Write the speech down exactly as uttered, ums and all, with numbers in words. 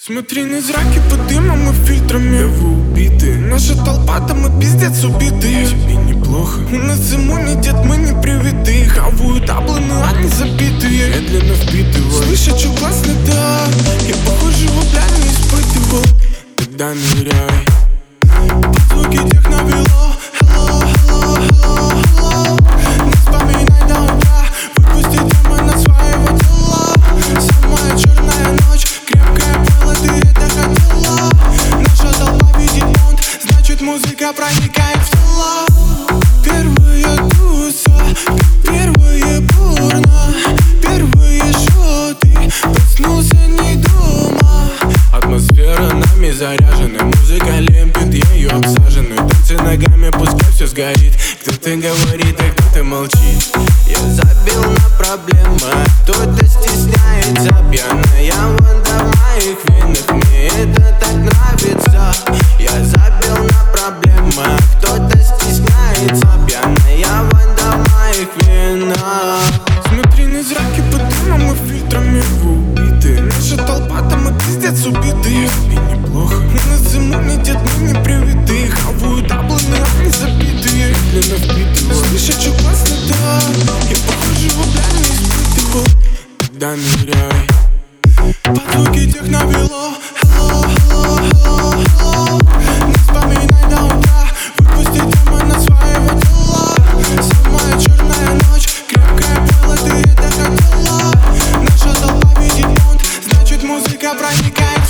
Смотри, на зраки под дымом и фильтрами. Да вы убиты. Наша толпа, да мы пиздец убитые. Тебе неплохо. У нас иммунитет, мы не привитые. Хавают абланы, они забитые. Медленно впитываю. Слышь, что классно, да. Я похоже его бля не испытывал. Тогда ныряй. Под звуки техновело. Hello, hello, hello, hello. Не вспоминай до утра. Выпусти темы на своего тела. Самая черная ночь. Крепкая было, ты это хотела. Наша толпа видит монт. Значит музыка проникает в тела. Первая туса, первое порно, первые шоты. Проснулся не дома. Атмосфера нами заряжена. Музыка лепит, ею обсажены. Танцы ногами, пускай все сгорит. Кто-то говорит, а кто-то молчит. Я забил на проблемы, кто-то стесняется. Пьяная вода в моих венах, мне это так нравится. Я забил на проблемы, кто-то стесняется. Пьяная вода в моих венах. Смотри, на зраки под дымом и фильтрами. Вы убиты. Наша толпа, да мы пиздец убитые. Тебе неплохо. У нас иммунитет, мы не привитые. Хавают абланы, они забитые. Медленно впитываю. Слышь, что классно, да. Я похоже его бля не испытывал. Тогда ныряй. Под звуки техновело. Hello, hello, hello, hello. Не вспоминай до утра. Выпусти темы на своего тела. Самая черная ночь. Крепкая было, ты это хотела. Наша толпа видит монт. Значит музыка проникает.